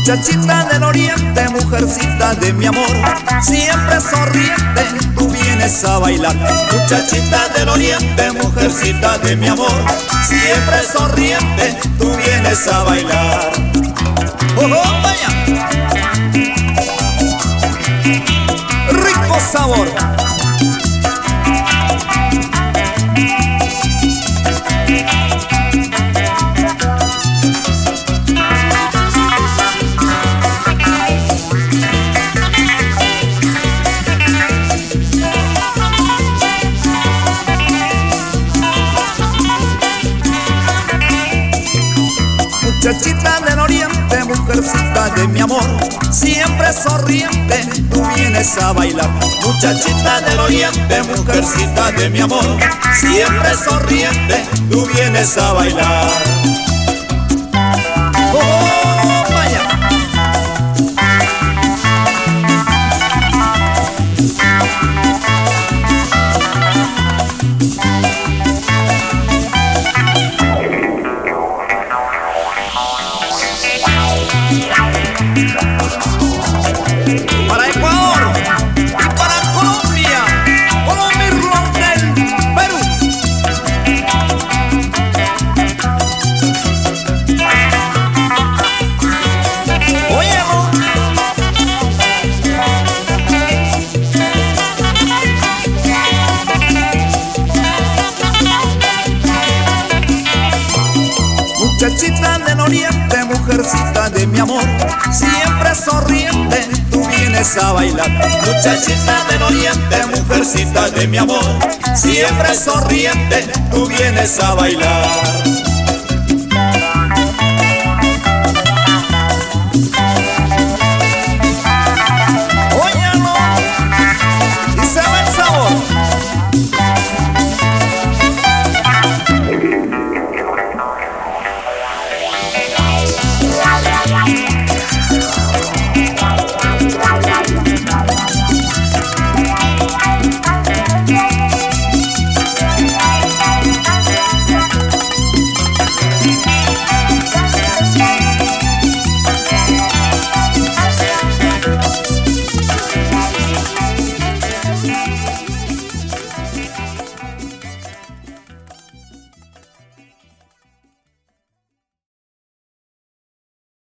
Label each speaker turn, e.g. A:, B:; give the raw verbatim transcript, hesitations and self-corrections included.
A: Muchachita del oriente, mujercita de mi amor, siempre sonriente, tú vienes a bailar. Muchachita del oriente, mujercita de mi amor, siempre sonriente, tú vienes a bailar. ¡Oh, oh, vaya! ¡Rico sabor! Muchachita del oriente, mujercita de mi amor, siempre sonriente, tú vienes a bailar. Muchachita del oriente, mujercita de mi amor, siempre sonriente, tú vienes a bailar. ¡Oh, vaya! Para Ecuador y para Colombia, Colombia y Ron del Perú. Oye, muchachita del oriente, mujercita de mi amor, siempre sonriente, tú vienes a bailar. Muchachita del oriente, mujercita de mi amor, siempre sonriente, tú vienes a bailar.